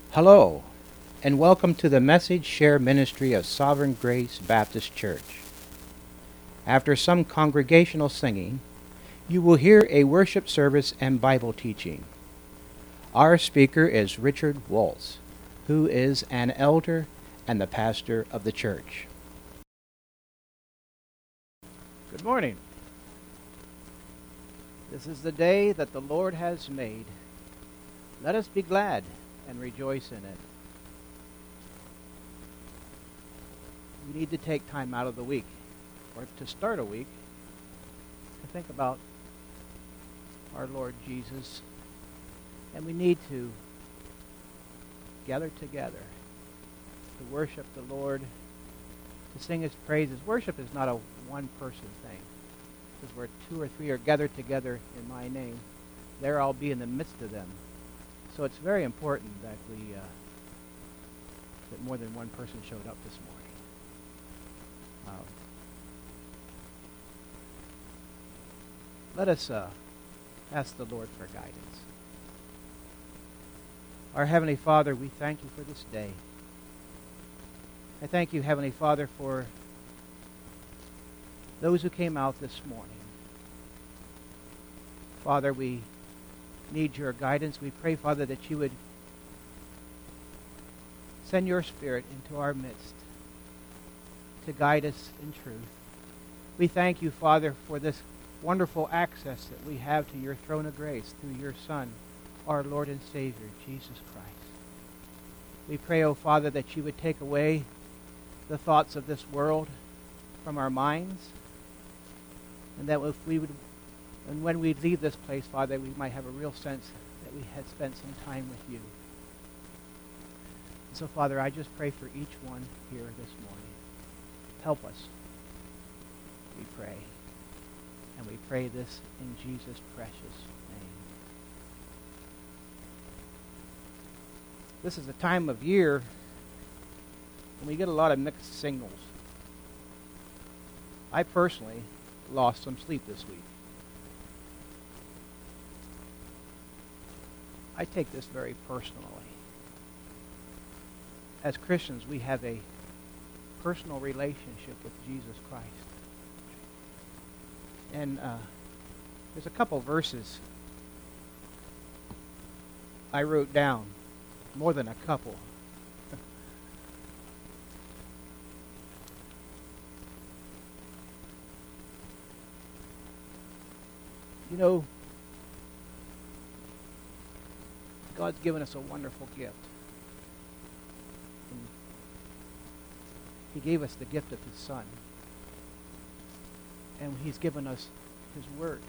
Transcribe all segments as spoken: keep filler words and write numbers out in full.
Hello, and welcome to the Message Share Ministry of Sovereign Grace Baptist Church. After some congregational singing, you will hear a worship service and Bible teaching. Our speaker is Richard Waltz, who is an elder and the pastor of the church. Good morning. This is the day that the Lord has made. Let us be glad and rejoice in it. We need to take time out of the week, or to start a week, to think about our Lord Jesus. And we need to gather together to worship the Lord, to sing His praises. Worship is not a one-person thing, because where two or three are gathered together in my name, there I'll be in the midst of them. So it's very important that we uh, that more than one person showed up this morning. Um, let us uh, ask the Lord for guidance. Our Heavenly Father, we thank you for this day. I thank you, Heavenly Father, for those who came out this morning. Father, we need your guidance. We pray, Father, that you would send your Spirit into our midst to guide us in truth. We thank you, Father, for this wonderful access that we have to your throne of grace through your Son, our Lord and Savior, Jesus Christ. We pray, O Father, that you would take away the thoughts of this world from our minds, and that if we would And when we leave this place, Father, we might have a real sense that we had spent some time with you. And so, Father, I just pray for each one here this morning. Help us, we pray. And we pray this in Jesus' precious name. This is a time of year when we get a lot of mixed signals. I personally lost some sleep this week. I take this very personally. As Christians, we have a personal relationship with Jesus Christ. And uh, there's a couple verses I wrote down, more than a couple. You know, God's given us a wonderful gift. And He gave us the gift of His Son. And He's given us His Word.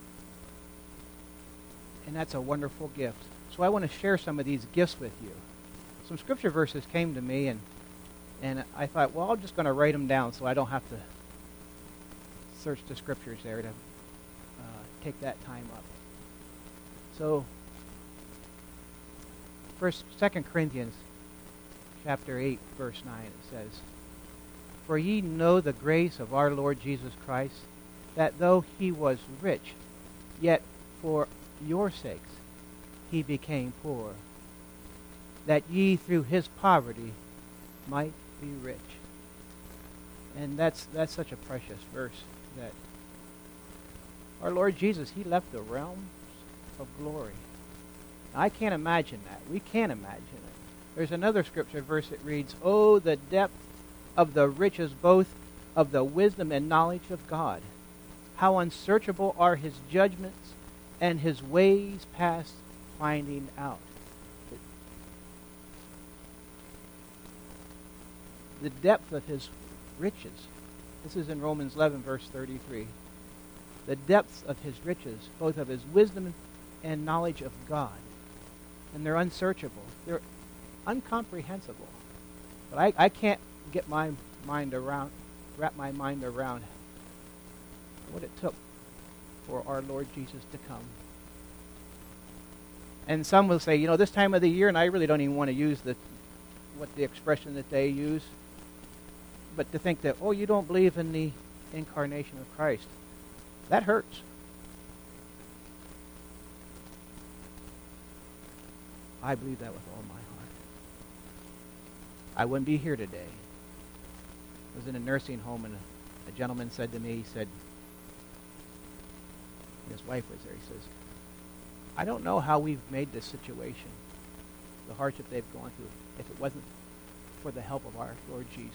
And that's a wonderful gift. So I want to share some of these gifts with you. Some scripture verses came to me, and and I thought, well, I'm just going to write them down so I don't have to search the scriptures there to uh, take that time up. So, First, Second Corinthians chapter eight, verse nine, it says, "For ye know the grace of our Lord Jesus Christ, that though he was rich, yet for your sakes he became poor, that ye through his poverty might be rich." And that's that's such a precious verse, that our Lord Jesus, he left the realms of glory. I can't imagine that. We can't imagine it. There's another scripture verse that reads, "Oh, the depth of the riches both of the wisdom and knowledge of God. How unsearchable are his judgments and his ways past finding out." The depth of his riches. This is in Romans eleven, verse thirty-three. The depths of his riches, both of his wisdom and knowledge of God. And they're unsearchable. They're incomprehensible. But I, I can't get my mind around, wrap my mind around what it took for our Lord Jesus to come. And some will say, you know, this time of the year, and I really don't even want to use the what the expression that they use, but to think that, oh, you don't believe in the incarnation of Christ, that hurts. I believe that with all my heart. I wouldn't be here today. I was in a nursing home, and a, a gentleman said to me, he said, his wife was there, he says, I don't know how we've made this situation, the hardship they've gone through, if it wasn't for the help of our Lord Jesus.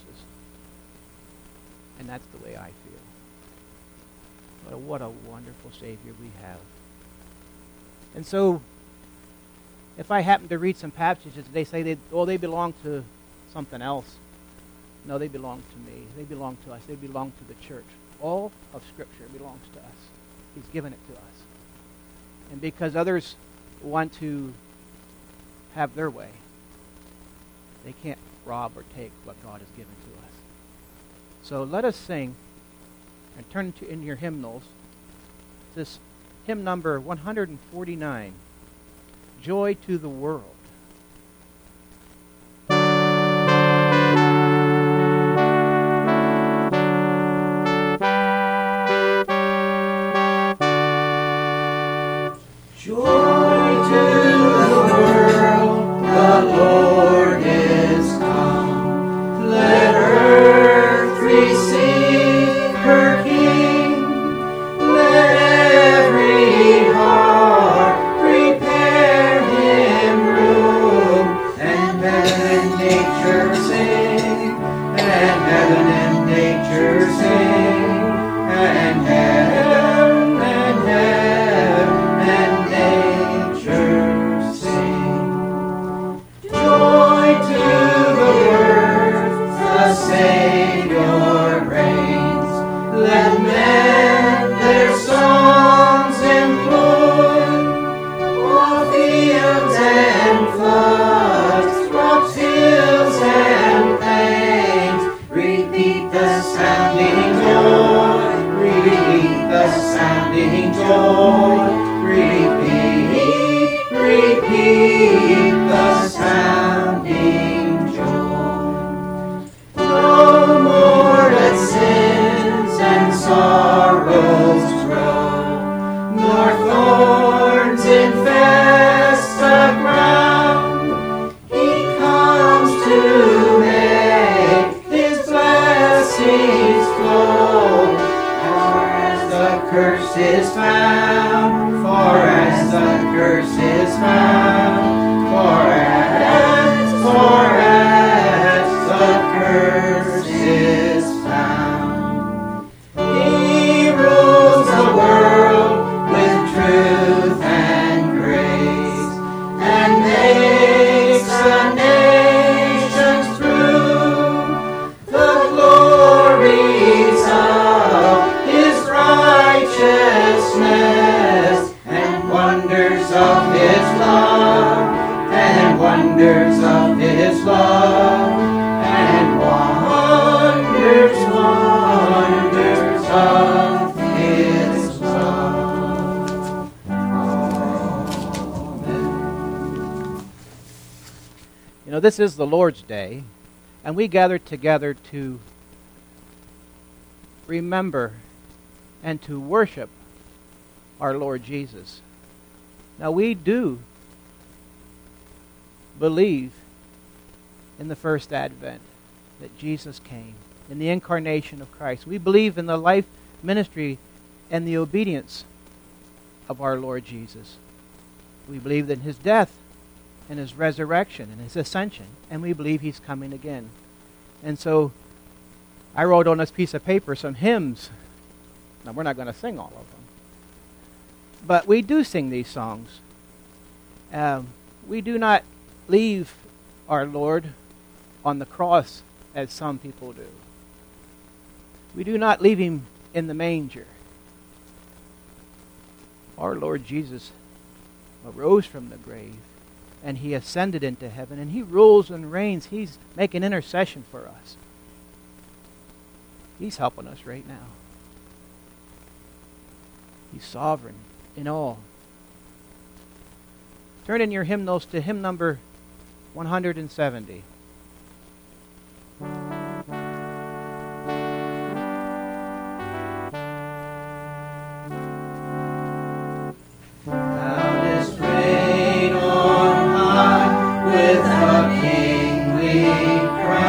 And that's the way I feel. What a, what a wonderful Savior we have. And so, if I happen to read some passages, they say, they, oh, they belong to something else. No, they belong to me. They belong to us. They belong to the church. All of Scripture belongs to us. He's given it to us. And because others want to have their way, they can't rob or take what God has given to us. So let us sing and turn to in your hymnals this hymn number one forty-nine, Joy to the World. This is the Lord's Day, and we gather together to remember and to worship our Lord Jesus. Now, we do believe in the first advent, that Jesus came, in the incarnation of Christ. We believe in the life, ministry, and the obedience of our Lord Jesus. We believe in his death, and his resurrection and his ascension, and we believe he's coming again. And so I wrote on this piece of paper some hymns. Now, we're not going to sing all of them, but we do sing these songs. Um, we do not leave our Lord on the cross as some people do. We do not leave him in the manger. Our Lord Jesus arose from the grave, and he ascended into heaven, and he rules and reigns. He's making intercession for us. He's helping us right now. He's sovereign in all. Turn in your hymnals to hymn number one seventy. With a king we cry.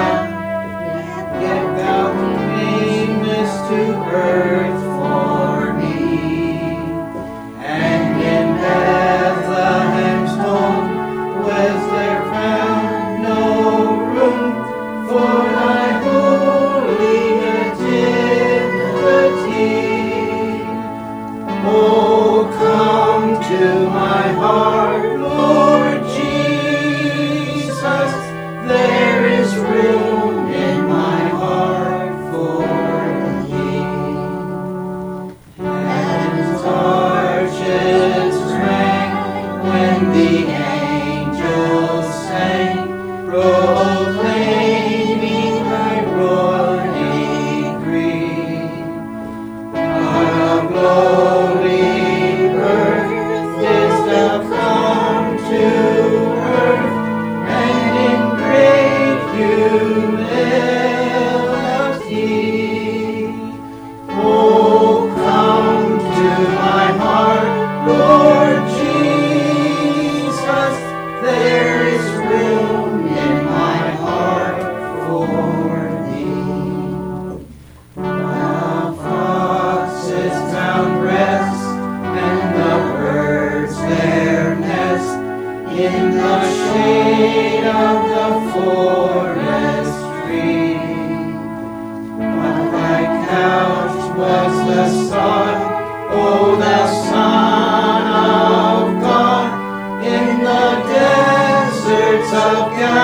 shade of the forest tree. But thy couch was the sun, O thou Son of God, in the deserts of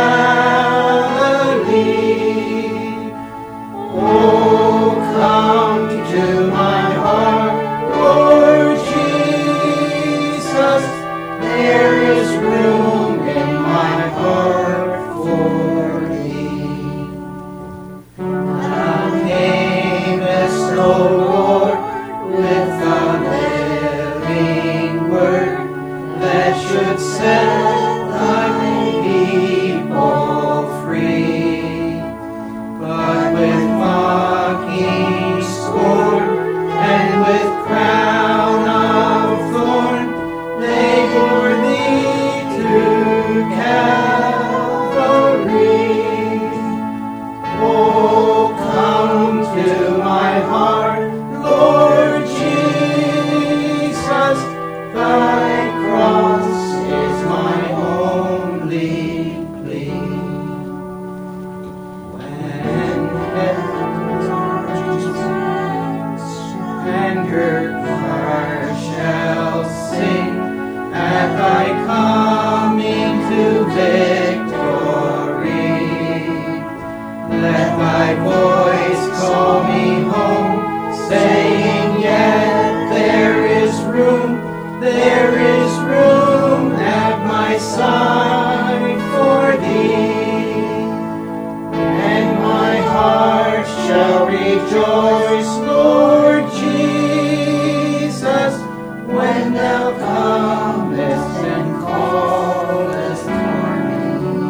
Galilee. Oh, come to my heart, Lord Jesus, there is room in my heart for thee. Thou camest, O Lord, with the living word that should set thy people free. But with mocking scorn and with crown of thorn, they bore thee to Calvary. Oh, come to my heart, Lord Jesus, thy cross is my only plea. When heaven's and earth shall sing at thy coming to victory, let thy voice call me home, saying, yet there is room, there is room at my side for thee. And my heart shall rejoice, Lord Jesus, when thou comest and callest for me.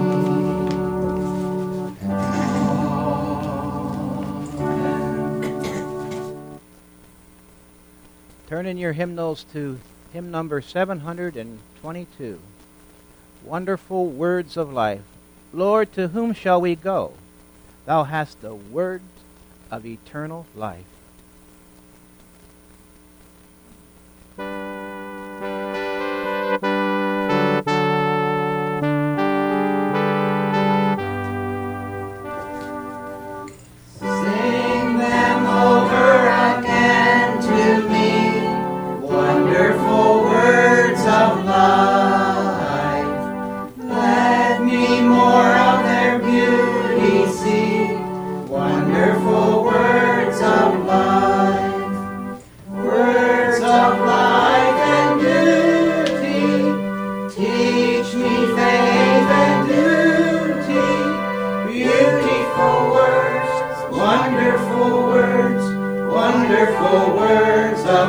Turn in your hymnals to hymn number seven hundred twenty-two. Wonderful words of life. Lord, to whom shall we go? Thou hast the words of eternal life. Sing them over again to me, wonderful words of life. Let me more of their beauty see, wonderful words of life. Words of life and beauty, teach me faith and duty. Beautiful words, wonderful words, wonderful words of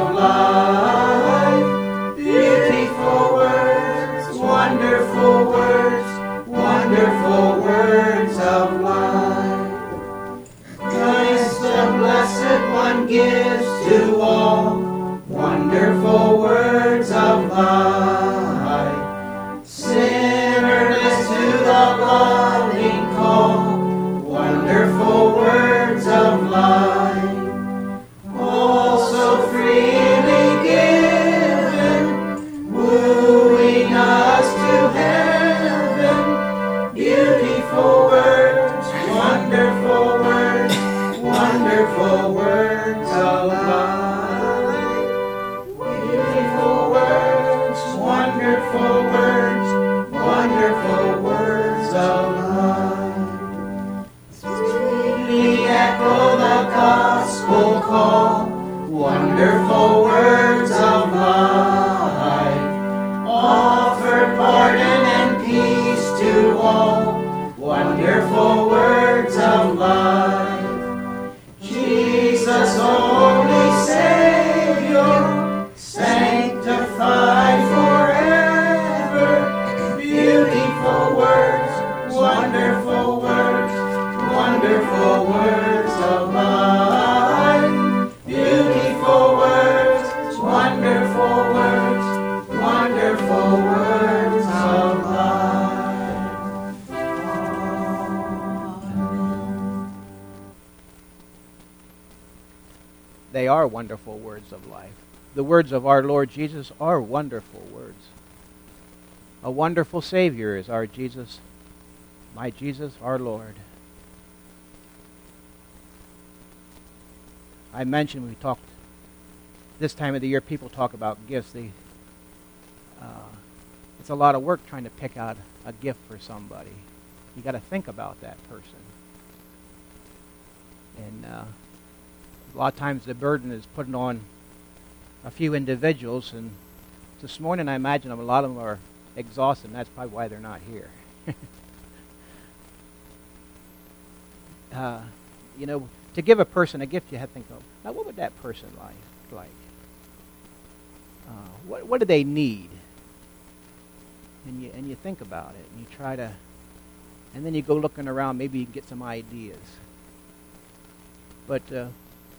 life. Beautiful words, wonderful words, wonderful words of life. Christ the Blessed One gives to all wonderful words of life. Sinnerless to the loving call, wonderful words of life. All so freely given, wooing us to heaven. Beautiful words, wonderful words, wonderful words of life. Beautiful words, wonderful words, wonderful words of life. Sweetly echo the gospel call, wonderful words of life. Offer pardon and peace to all, wonderful words of life. Jesus, only Savior, sanctified forever. Beautiful words, wonderful words, wonderful words of life. Beautiful words, wonderful words, wonderful words of life. They are wonderful words of life. The words of our Lord Jesus are wonderful words. A wonderful Savior is our Jesus my Jesus, our Lord. I mentioned we talked, this time of the year people talk about gifts. They, uh, it's a lot of work trying to pick out a gift for somebody. You got to think about that person. And uh, a lot of times the burden is put on a few individuals, and this morning I imagine a lot of them are exhausted, and that's probably why they're not here. uh, you know, to give a person a gift, you have to think, of, now what would that person like? like? Uh, what, what do they need? And you, and you think about it, and you try to, and then you go looking around, maybe you can get some ideas. But uh,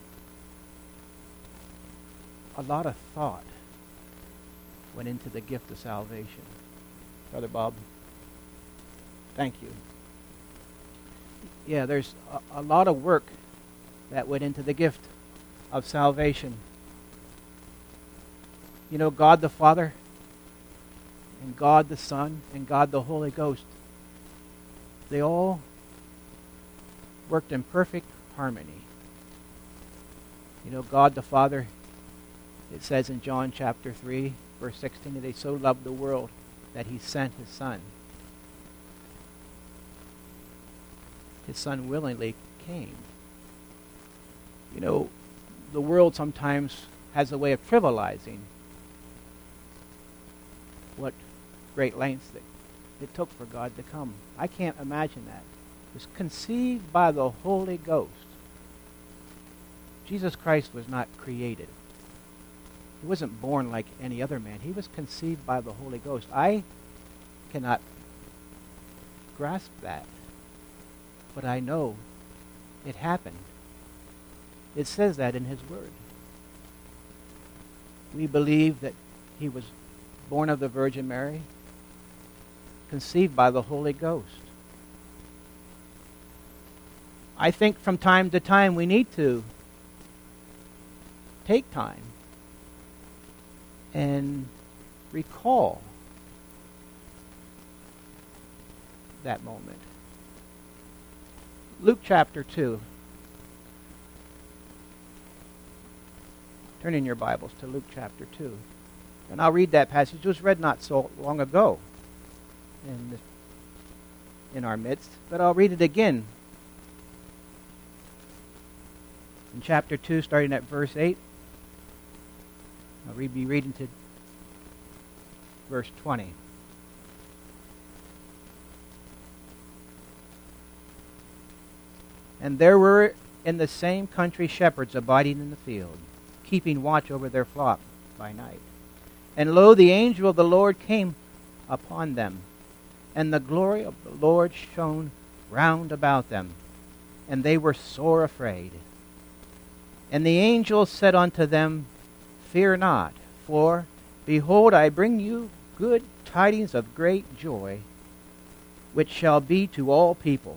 a lot of thought went into the gift of salvation. Brother Bob, thank you. Yeah, there's a, a lot of work that went into the gift of salvation. You know, God the Father, and God the Son, and God the Holy Ghost, they all worked in perfect harmony. You know, God the Father, it says in John chapter three, verse sixteen, that He so loved the world that He sent His Son. His Son willingly came. You know, the world sometimes has a way of trivializing what great lengths that it took for God to come. I can't imagine that. It was conceived by the Holy Ghost. Jesus Christ was not created. He wasn't born like any other man. He was conceived by the Holy Ghost. I cannot grasp that, but I know it happened. It says that in His Word. We believe that He was born of the Virgin Mary, conceived by the Holy Ghost. I think from time to time we need to take time and recall that moment. Luke chapter two. Turn in your Bibles to Luke chapter two. And I'll read that passage. It was read not so long ago in, the, in our midst, but I'll read it again. In chapter two, starting at verse eight. I'll re- be reading to verse twenty. And there were in the same country shepherds abiding in the field, keeping watch over their flock by night. And lo, the angel of the Lord came upon them, and the glory of the Lord shone round about them, and they were sore afraid. And the angel said unto them, Fear not, for, behold, I bring you good tidings of great joy, which shall be to all people.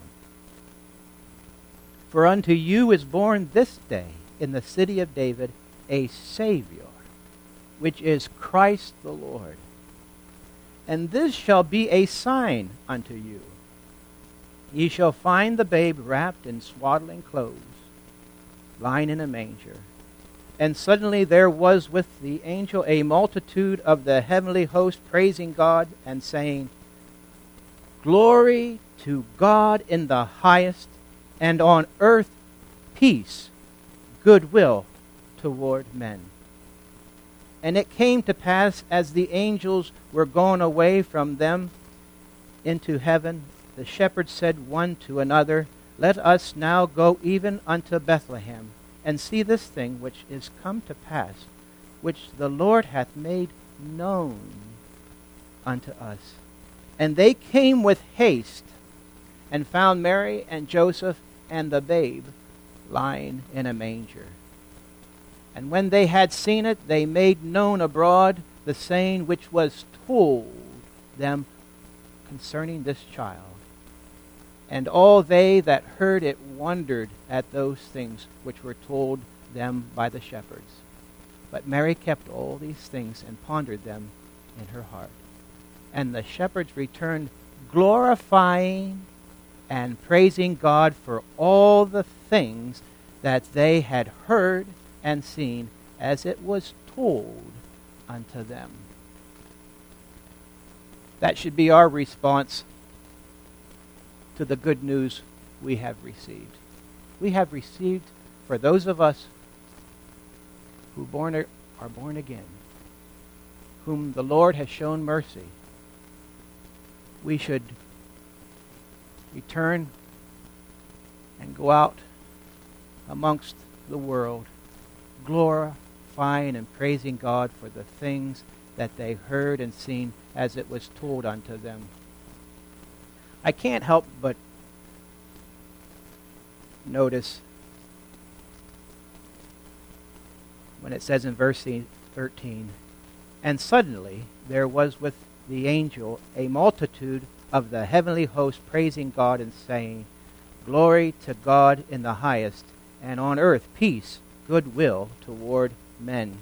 For unto you is born this day in the city of David a Savior, which is Christ the Lord. And this shall be a sign unto you. Ye shall find the babe wrapped in swaddling clothes, lying in a manger. And suddenly there was with the angel a multitude of the heavenly host praising God and saying, Glory to God in the highest, and on earth peace, goodwill toward men. And it came to pass, as the angels were gone away from them into heaven, the shepherds said one to another, Let us now go even unto Bethlehem, and see this thing which is come to pass, which the Lord hath made known unto us. And they came with haste, and found Mary and Joseph and the babe lying in a manger. And when they had seen it, they made known abroad the saying which was told them concerning this child. And all they that heard it wondered at those things which were told them by the shepherds. But Mary kept all these things and pondered them in her heart. And the shepherds returned, glorifying and praising God for all the things that they had heard and seen as it was told unto them. That should be our response to the good news we have received. We have received, for those of us who born are born again, whom the Lord has shown mercy, we should return and go out amongst the world, glorifying and praising God for the things that they heard and seen as it was told unto them. I can't help but notice when it says in verse thirteen, and suddenly there was with the angel a multitude of the heavenly host praising God and saying, Glory to God in the highest, and on earth peace, goodwill toward men.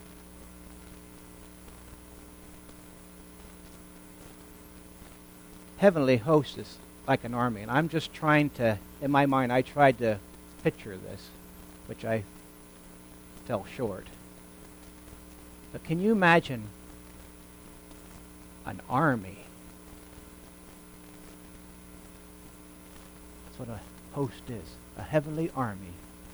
Heavenly host is like an army, and I'm just trying to, in my mind, I tried to picture this, which I fell short. But can you imagine an army? That's what a host is, a heavenly army,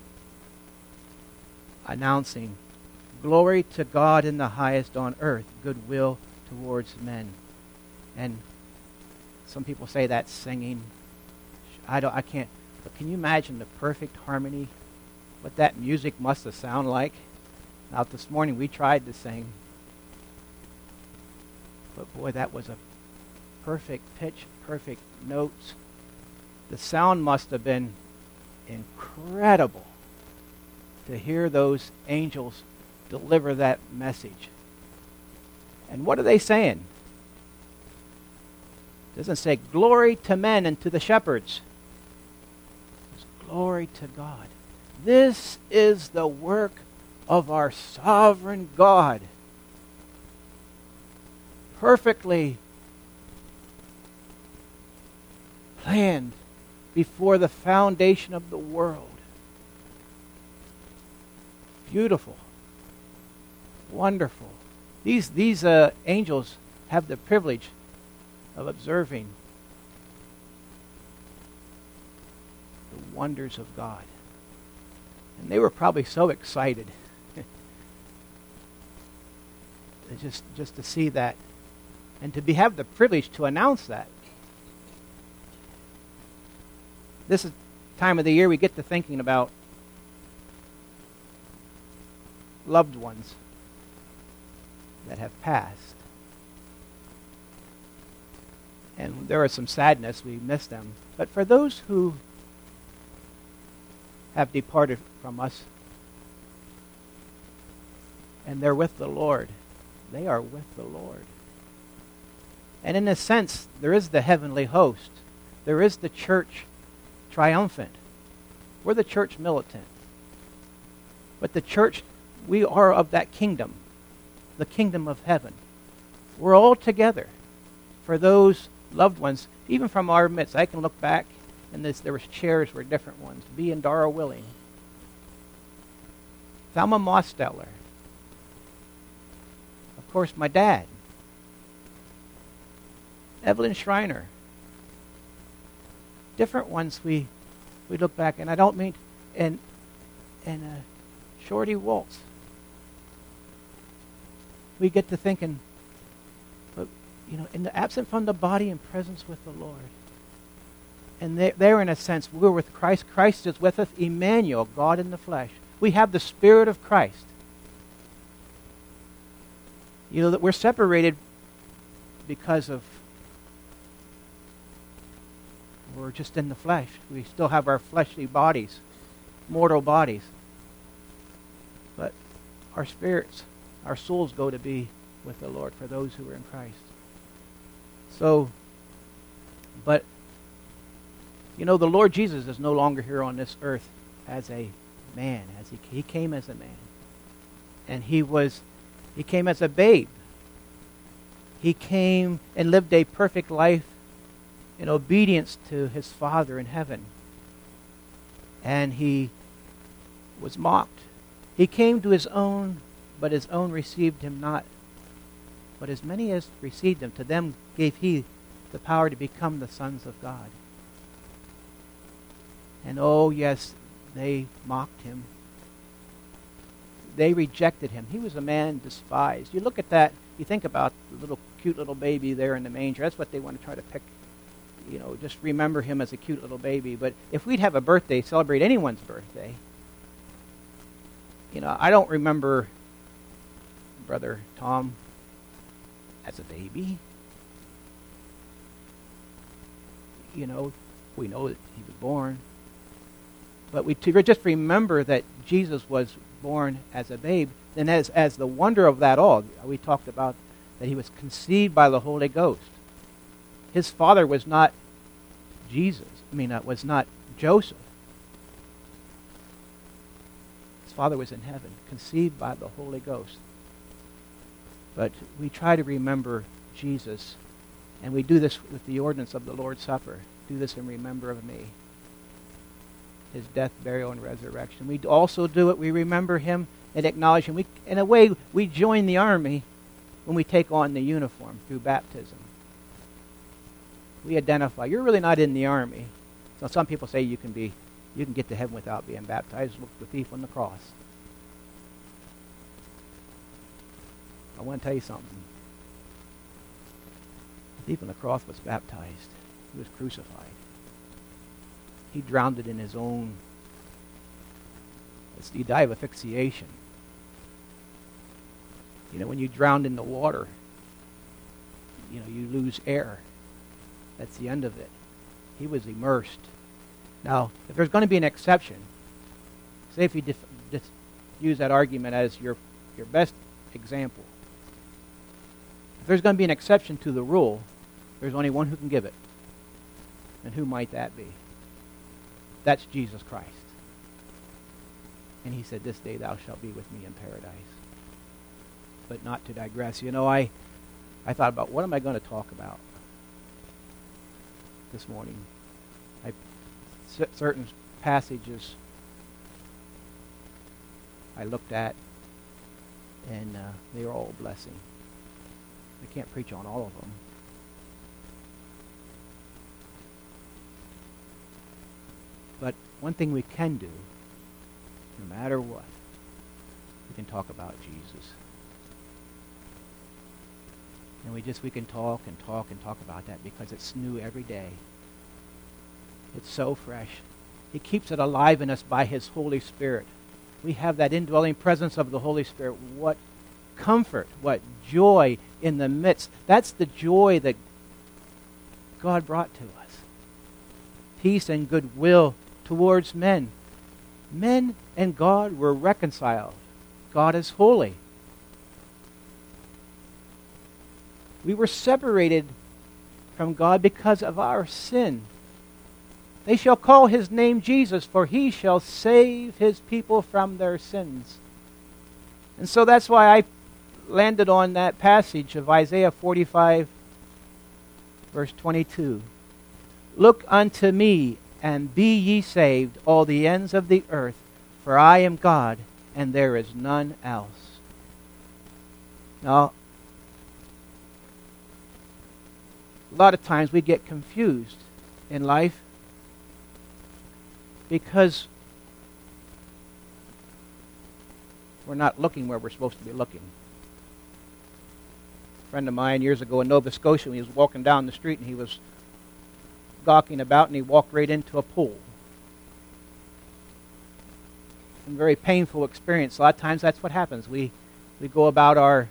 announcing, Glory to God in the highest, on earth, goodwill towards men. And some people say that's singing. I don't. I can't. But can you imagine the perfect harmony? What that music must have sounded like. Now this morning we tried to sing, but boy, that was a perfect pitch, perfect notes. The sound must have been incredible to hear those angels deliver that message. And what are they saying? It doesn't say glory to men and to the shepherds. It's glory to God. This is the work of our sovereign God. Perfectly planned before the foundation of the world. Beautiful. Wonderful. These, these uh, angels have the privilege of observing the wonders of God. And they were probably so excited just, just to see that and to be, have the privilege to announce that. This is the time of the year we get to thinking about loved ones that have passed. And there is some sadness, we miss them. But for those who have departed from us and they're with the Lord, they are with the Lord. And in a sense, there is the heavenly host. There is the church triumphant. We're the church militant. But the church, we are of that kingdom, the kingdom of heaven. We're all together for those loved ones, even from our midst. I can look back, and this, there was chairs were different ones. B and Dara Willing. Thelma Mosteller. Of course, my dad. Evelyn Schreiner. Different ones we we look back, and I don't mean, and and uh, Shorty Waltz. We get to thinking, but you know, in the absent from the body and presence with the Lord. And they, they're in a sense, we're with Christ. Christ is with us, Emmanuel, God in the flesh. We have the Spirit of Christ. You know that we're separated because of we're just in the flesh. We still have our fleshly bodies, mortal bodies. But our spirits, our souls go to be with the Lord for those who are in Christ. So, but, you know, the Lord Jesus is no longer here on this earth as a man. As he, he came as a man. And he was, he came as a babe. He came and lived a perfect life in obedience to his Father in heaven. And he was mocked. He came to his own, but his own received him not. But as many as received him, to them gave he the power to become the sons of God. And oh yes, they mocked him. They rejected him. He was a man despised. You look at that, you think about the little cute little baby there in the manger. That's what they want to try to pick. You know, just remember him as a cute little baby. But if we'd have a birthday, celebrate anyone's birthday, you know, I don't remember Brother Tom as a baby. You know, we know that he was born. But we to just remember that Jesus was born as a babe. And as, as the wonder of that all, we talked about that he was conceived by the Holy Ghost. His father was not Jesus. I mean, uh, was not Joseph. His father was in heaven, conceived by the Holy Ghost. But we try to remember Jesus, and we do this with the ordinance of the Lord's Supper. Do this in remember of me. His death, burial, and resurrection. We also do it. We remember him and acknowledge him. We, in a way, we join the army when we take on the uniform through baptism. We identify. You're really not in the army. So some people say you can be, you can get to heaven without being baptized. Look at the thief on the cross. I want to tell you something. The thief on the cross was baptized. He was crucified. He drowned it in his own. He died of asphyxiation. You know, when you drown in the water, you know, you lose air. That's the end of it. He was immersed. Now, if there's going to be an exception, say if you dif- dif- use that argument as your your best example, if there's going to be an exception to the rule, there's only one who can give it. And who might that be? That's Jesus Christ. And he said, this day thou shalt be with me in paradise. But not to digress. You know, I, I thought about what am I going to talk about this morning. I, c- certain passages I looked at, and uh, they were all a blessing. I can't preach on all of them. But one thing we can do, no matter what, we can talk about Jesus. And we just, we can talk and talk and talk about that because it's new every day. It's so fresh. He keeps it alive in us by his Holy Spirit. We have that indwelling presence of the Holy Spirit. What comfort, what joy in the midst. That's the joy that God brought to us. Peace and goodwill towards men. Men and God were reconciled. God is holy. We were separated from God because of our sin. They shall call his name Jesus, for he shall save his people from their sins. And so that's why I landed on that passage of Isaiah forty-five, verse twenty-two. Look unto me, and be ye saved, all the ends of the earth, for I am God, and there is none else. Now, a lot of times we get confused in life because we're not looking where we're supposed to be looking. A friend of mine years ago in Nova Scotia, he was walking down the street and he was gawking about and he walked right into a pool. A very painful experience. A lot of times that's what happens. We we go about our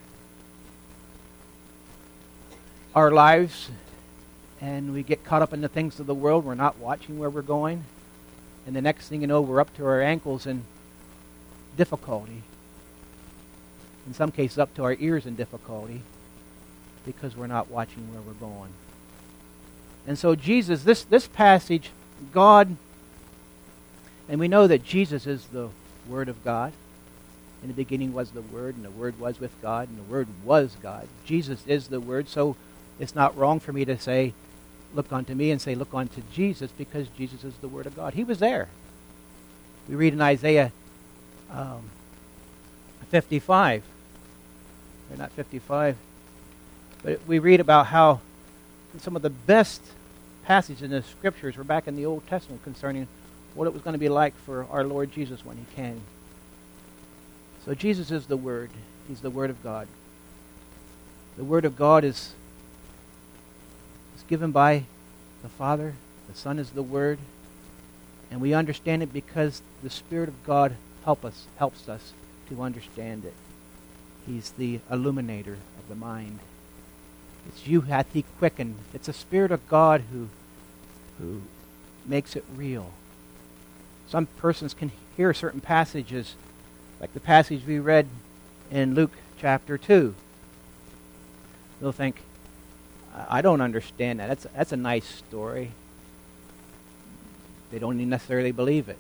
our lives and we get caught up in the things of the world. We're not watching where we're going. And the next thing you know, we're up to our ankles in difficulty. In some cases, up to our ears in difficulty because we're not watching where we're going. And so Jesus, this, this passage, God, and we know that Jesus is the Word of God. In the beginning was the Word, and the Word was with God, and the Word was God. Jesus is the Word, so it's not wrong for me to say look unto me and say, look unto Jesus, because Jesus is the Word of God. He was there. We read in Isaiah um, fifty-five, or not fifty-five, but we read about how some of the best passages in the Scriptures were back in the Old Testament concerning what it was going to be like for our Lord Jesus when He came. So Jesus is the Word. He's the Word of God. The Word of God is, is given by the Father. The Son is the Word. And we understand it because the Spirit of God help us, helps us to understand it. He's the illuminator of the mind. It's you hath He quickened. It's the Spirit of God who, who makes it real. Some persons can hear certain passages, like the passage we read in Luke chapter two. They'll think, I don't understand that. That's, that's a nice story. They don't even necessarily believe it.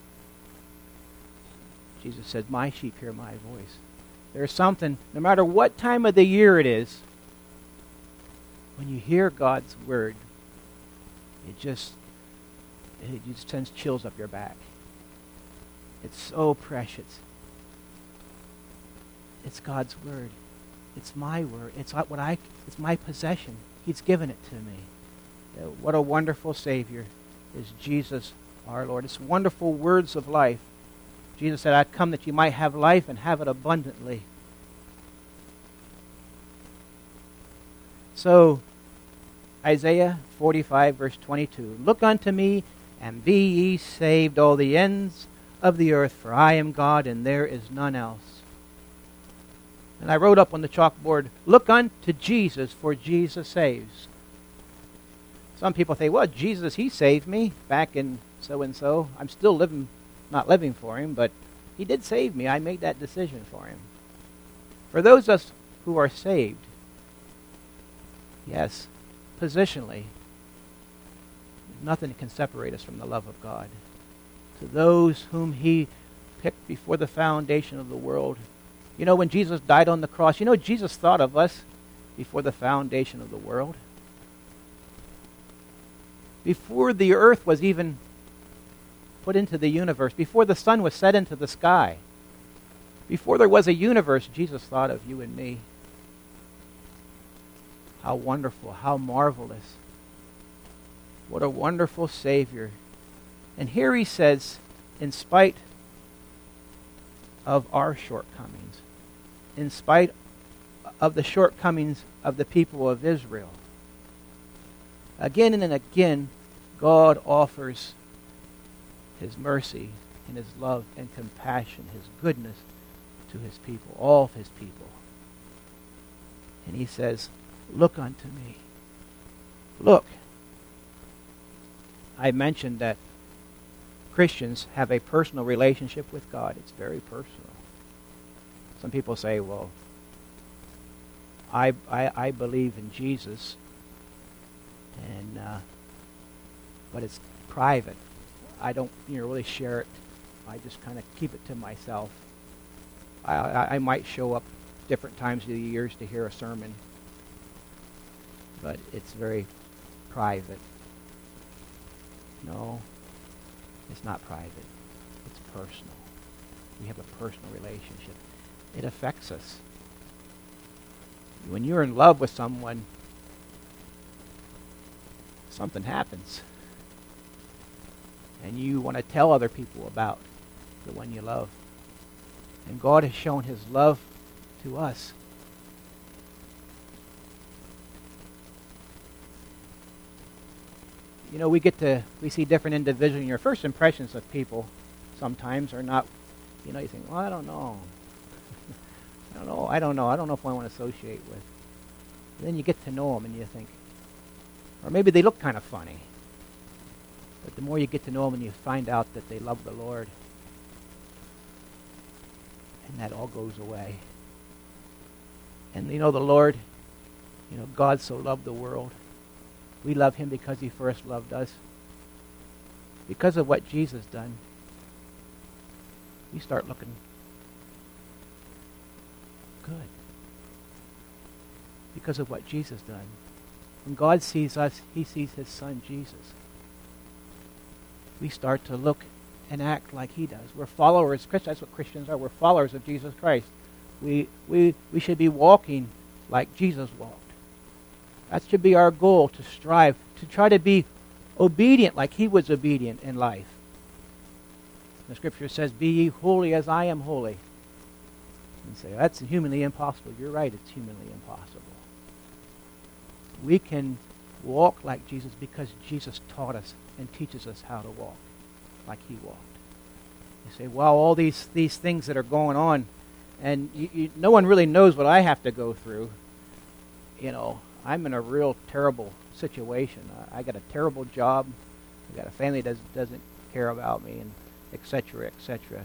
Jesus said, my sheep hear my voice. There's something, no matter what time of the year it is, when you hear God's word, it just, it just sends chills up your back. It's so precious. It's God's word. It's my word. It's what I. It's my possession. He's given it to me. What a wonderful Savior is Jesus our Lord. It's wonderful words of life. Jesus said, I've come that you might have life and have it abundantly. So, Isaiah forty-five, verse twenty-two. Look unto me, and be ye saved, all the ends of the earth, for I am God, and there is none else. And I wrote up on the chalkboard, look unto Jesus, for Jesus saves. Some people say, well, Jesus, He saved me back in so-and-so. I'm still living, not living for Him, but He did save me. I made that decision for Him. For those of us who are saved, yes, positionally, nothing can separate us from the love of God. To those whom He picked before the foundation of the world. You know, when Jesus died on the cross, you know, Jesus thought of us before the foundation of the world. Before the earth was even put into the universe, before the sun was set into the sky, before there was a universe, Jesus thought of you and me. How wonderful, how marvelous. What a wonderful Savior. And here He says, in spite of our shortcomings, in spite of the shortcomings of the people of Israel, again and again, God offers His mercy and His love and compassion, His goodness to His people, all of His people. And He says, look unto me. Look. I mentioned that Christians have a personal relationship with God. It's very personal. Some people say, well, I, I, I believe in Jesus, and uh, but it's private. I don't you know, really share it. I just kind of keep it to myself. I, I, I might show up different times of the years to hear a sermon, but it's very private. No, it's not private. It's personal. We have a personal relationship. It affects us. When you're in love with someone, something happens. And you want to tell other people about the one you love. And God has shown His love to us. You know, we get to, we see different individuals. Your first impressions of people sometimes are not, you know, you think, well, I don't know. I don't know, I don't know. I don't know if I want to associate with. And then you get to know them and you think, or maybe they look kind of funny. But the more you get to know them and you find out that they love the Lord, and that all goes away. And you know, the Lord, you know, God so loved the world. We love Him because He first loved us. Because of what Jesus done, we start looking good. Because of what Jesus done, When God sees us, he sees his son Jesus. We start to look and act like he does. We're followers. That's what Christians are. We're followers of Jesus Christ. We, we, we should be walking like Jesus walked. That should be our goal, to strive, to try to be obedient like he was obedient in life. The scripture says, be ye holy as I am holy. And say, that's humanly impossible. You're right, it's humanly impossible. We can walk like Jesus because Jesus taught us and teaches us how to walk like he walked. You say, well, all these, these things that are going on, and you, you, no one really knows what I have to go through. You know, I'm in a real terrible situation. I, I got a terrible job. I got a family that does, doesn't care about me, and et cetera, et cetera.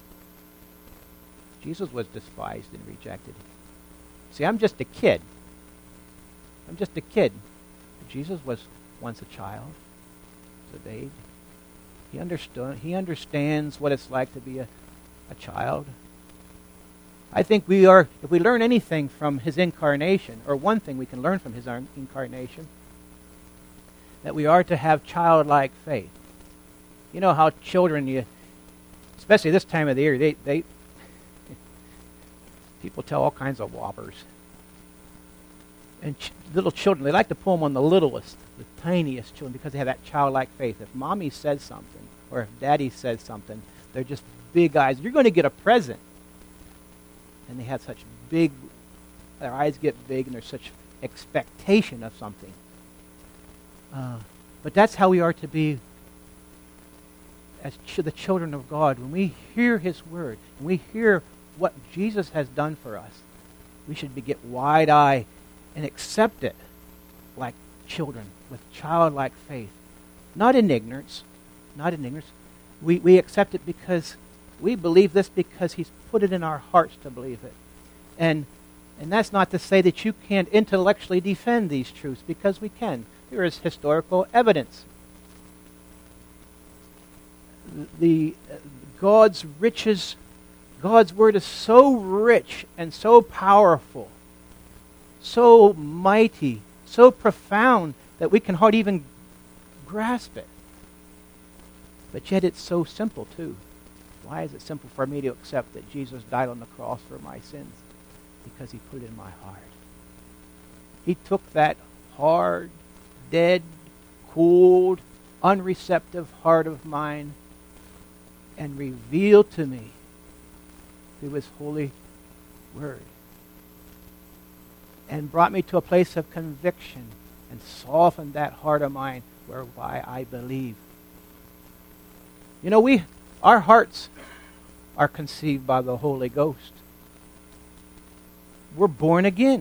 Jesus was despised and rejected. See, I'm just a kid. I'm just a kid. Jesus was once a child, was a babe. He understood. He understands what it's like to be a, a child. I think we are, if we learn anything from his incarnation, or one thing we can learn from his incarnation, that we are to have childlike faith. You know how children, you, especially this time of the year, they, they people tell all kinds of whoppers. And ch- little children, they like to pull them on the littlest, the tiniest children, because they have that childlike faith. If mommy says something, or if daddy says something, they're just big eyes. You're going to get a present. And they have such big, their eyes get big, and there's such expectation of something. Uh, but that's how we are to be as ch- the children of God. When we hear his word, and we hear what Jesus has done for us, we should be get wide-eyed and accept it like children with childlike faith. Not in ignorance. Not in ignorance. We, we accept it because we believe this because he's put it in our hearts to believe it. And and that's not to say that you can't intellectually defend these truths, because we can. There is historical evidence. The uh, God's riches, God's word is so rich and so powerful, so mighty, so profound that we can hardly even grasp it. But yet it's so simple too. Why is it simple for me to accept that Jesus died on the cross for my sins? Because he put it in my heart. He took that hard, dead, cold, unreceptive heart of mine and revealed to me through his holy word, and brought me to a place of conviction and softened that heart of mine whereby I believe. You know, we our hearts are conceived by the Holy Ghost. We're born again.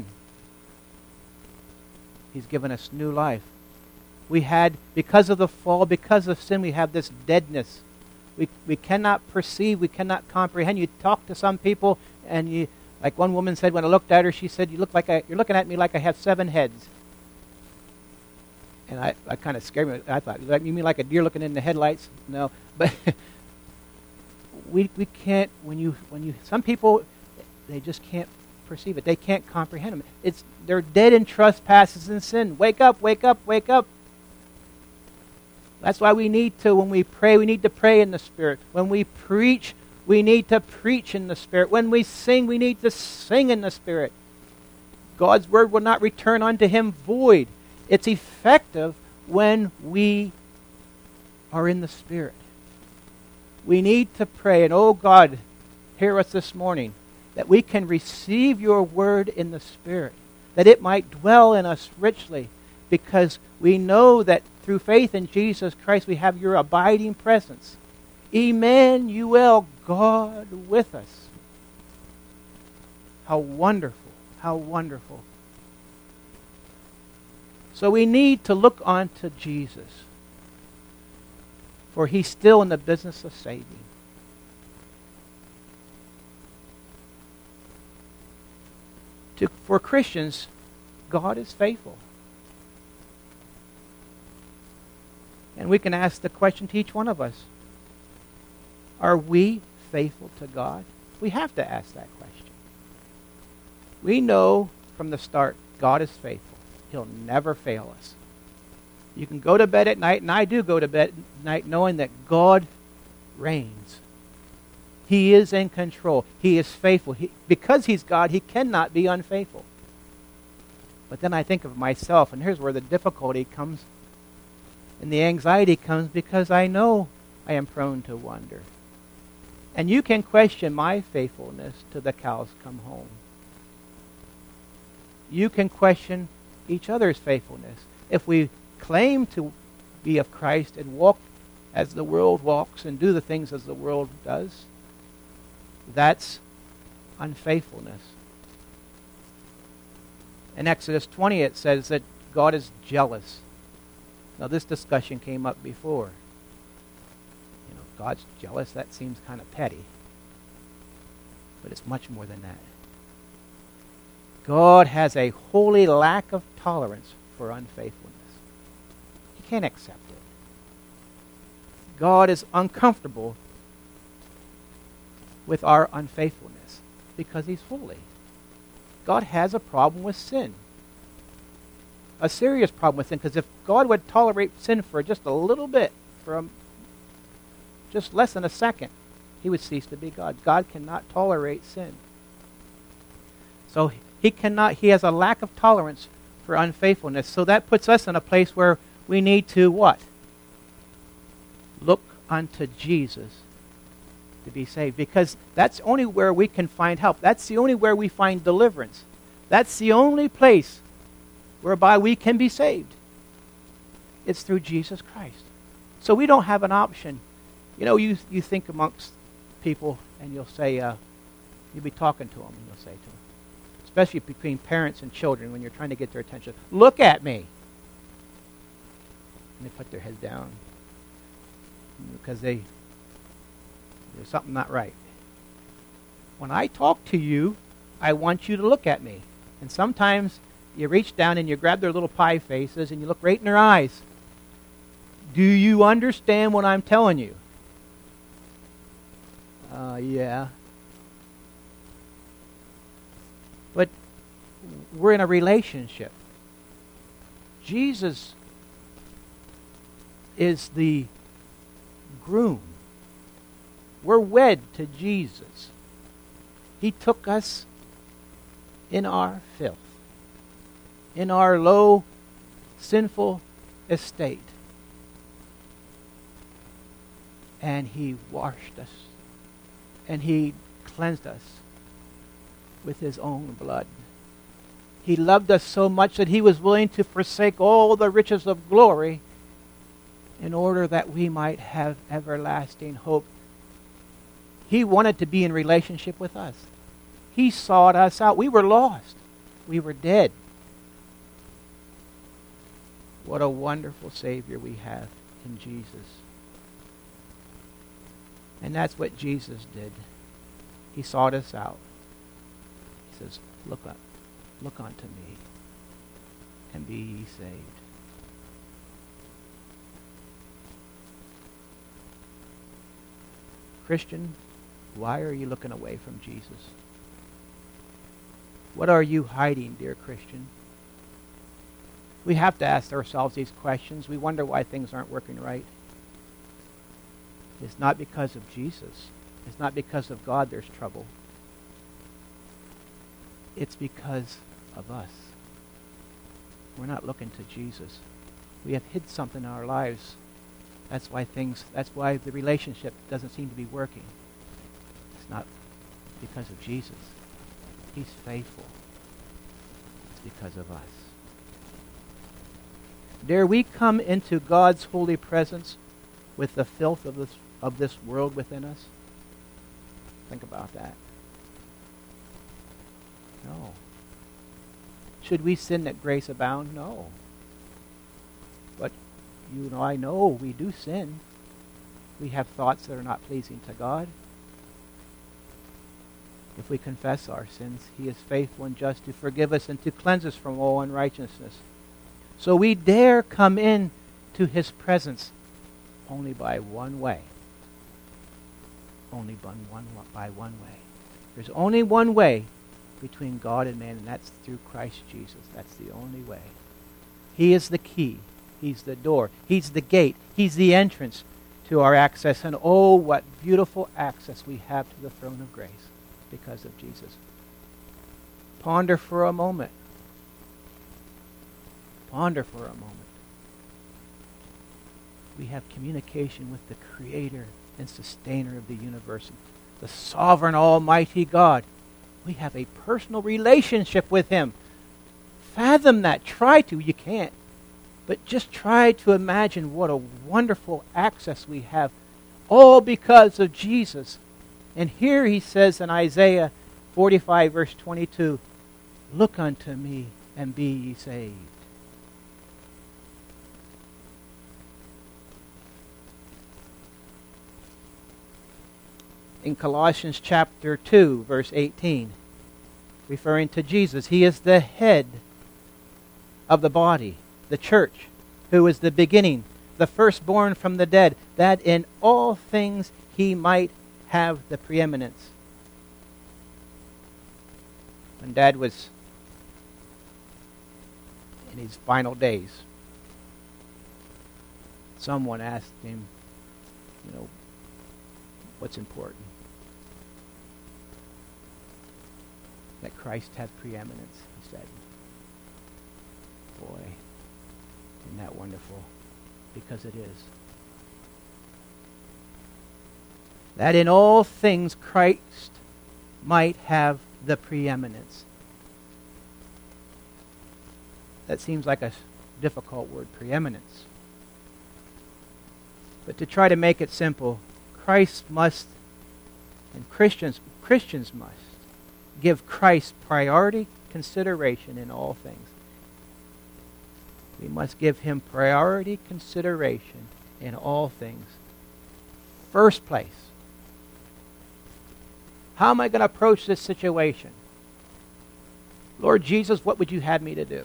He's given us new life. We had, because of the fall, because of sin, we have this deadness. We we cannot perceive, we cannot comprehend. You talk to some people, and you, like one woman said when I looked at her, she said, "You look like I, you're looking at me like I have seven heads." And I, I kind of scared me. I thought, you mean like a deer looking in the headlights? No, but we we can't. When you when you some people, they just can't perceive it. They can't comprehend them. It's they're dead in trespasses and sin. Wake up! Wake up! Wake up! That's why we need to, when we pray, we need to pray in the Spirit. When we preach, we need to preach in the Spirit. When we sing, we need to sing in the Spirit. God's word will not return unto him void. It's effective when we are in the Spirit. We need to pray, and oh God, hear us this morning, that we can receive your word in the Spirit, that it might dwell in us richly, because we know that through faith in Jesus Christ we have your abiding presence. Emmanuel, God with us. How wonderful, how wonderful. So we need to look on to Jesus, for he's still in the business of saving. To, for Christians, God is faithful. And we can ask the question to each one of us, are we faithful to God? We have to ask that question. We know from the start God is faithful. He'll never fail us. You can go to bed at night, and I do go to bed at night knowing that God reigns. He is in control. He is faithful. He, because He's God, He cannot be unfaithful. But then I think of myself, and here's where the difficulty comes, and the anxiety comes, because I know I am prone to wonder. And you can question my faithfulness till the cows come home. You can question each other's faithfulness. If we claim to be of Christ and walk as the world walks and do the things as the world does, that's unfaithfulness. In Exodus twenty it says that God is jealous. Now this discussion came up before. You know, God's jealous, that seems kind of petty. But it's much more than that. God has a holy lack of tolerance for unfaithfulness. He can't accept it. God is uncomfortable with our unfaithfulness because He's holy. God has a problem with sin. A serious problem with sin, because if God would tolerate sin for just a little bit, for a, just less than a second, He would cease to be God. God cannot tolerate sin. So He cannot, He has a lack of tolerance for unfaithfulness. So that puts us in a place where we need to what? Look unto Jesus to be saved. Because that's only where we can find help. That's the only where we find deliverance. That's the only place whereby we can be saved. It's through Jesus Christ. So we don't have an option. You know, you you think amongst people and you'll say, uh, you'll be talking to them and you'll say to them, especially between parents and children when you're trying to get their attention, look at me. And they put their heads down because they there's something not right. When I talk to you, I want you to look at me. And sometimes you reach down and you grab their little pie faces and you look right in their eyes. Do you understand what I'm telling you? Uh, yeah. But we're in a relationship. Jesus is the groom. We're wed to Jesus. He took us in our filth, in our low, sinful estate. And He washed us. And He cleansed us with His own blood. He loved us so much that He was willing to forsake all the riches of glory in order that we might have everlasting hope. He wanted to be in relationship with us. He sought us out. We were lost. We were dead. What a wonderful Savior we have in Jesus. And that's what Jesus did. He sought us out. He says, look up, look unto me, and be ye saved. Christian, why are you looking away from Jesus? What are you hiding, dear Christian? We have to ask ourselves these questions. We wonder why things aren't working right. It's not because of Jesus. It's not because of God there's trouble. It's because of us. We're not looking to Jesus. We have hid something in our lives. That's why things, that's why the relationship doesn't seem to be working. It's not because of Jesus. He's faithful. It's because of us. Dare we come into God's holy presence with the filth of this of this world within us? Think about that. No. Should we sin that grace abound? No. But you know, I know we do sin. We have thoughts that are not pleasing to God. If we confess our sins, He is faithful and just to forgive us and to cleanse us from all unrighteousness. So we dare come in to His presence only by one way. Only by one, by one way. There's only one way between God and man, and that's through Christ Jesus. That's the only way. He is the key. He's the door. He's the gate. He's the entrance to our access. And oh, what beautiful access we have to the throne of grace because of Jesus. Ponder for a moment. Ponder for a moment. We have communication with the Creator and Sustainer of the universe, the sovereign Almighty God. We have a personal relationship with Him. Fathom that. Try to. You can't. But just try to imagine what a wonderful access we have, all because of Jesus. And here He says in Isaiah forty-five, verse twenty-two, "Look unto me and be ye saved." In Colossians chapter two, verse eighteen, referring to Jesus, He is the head of the body, the church, who is the beginning, the firstborn from the dead, that in all things He might have the preeminence. When Dad was in his final days, someone asked him, you know, what's important? That Christ have preeminence, he said. Boy, isn't that wonderful? Because it is. That in all things Christ might have the preeminence. That seems like a difficult word, preeminence. But to try to make it simple, Christ must, and Christians, Christians must, give Christ priority consideration in all things. We must give Him priority consideration in all things. First place. How am I going to approach this situation? Lord Jesus, what would you have me to do?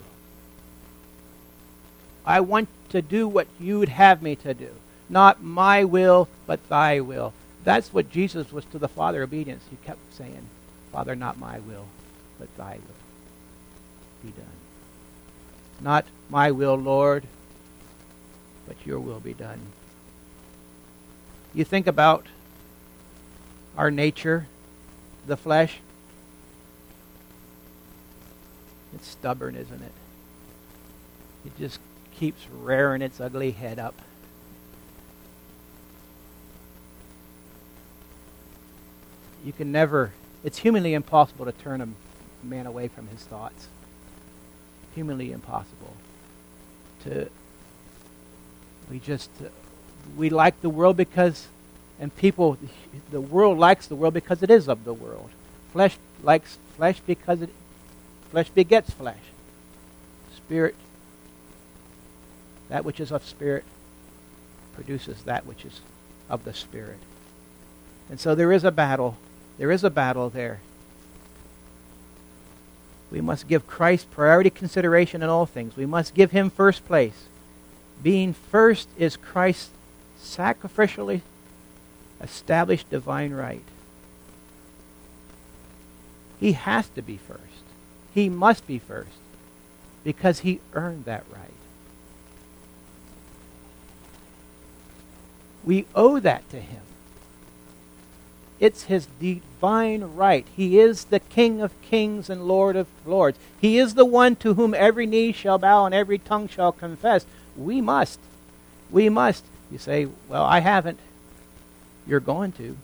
I want to do what you would have me to do. Not my will, but thy will. That's what Jesus was to the Father, obedience. He kept saying, Father, not my will, but thy will be done. Not my will, Lord, but your will be done. You think about our nature, the flesh. It's stubborn, isn't it? It just keeps rearing its ugly head up. You can never, it's humanly impossible to turn a man away from his thoughts. Humanly impossible. To, we just, uh, we like the world because, and people, the world likes the world because it is of the world. Flesh likes flesh because it, flesh begets flesh. Spirit, that which is of spirit, produces that which is of the Spirit. And so there is a battle. There is a battle there. We must give Christ priority consideration in all things. We must give Him first place. Being first is Christ's sacrificially established divine right. He has to be first. He must be first because He earned that right. We owe that to Him. It's His divine right. He is the King of kings and Lord of lords. He is the one to whom every knee shall bow and every tongue shall confess. We must. We must. You say, well, I haven't. You're going to.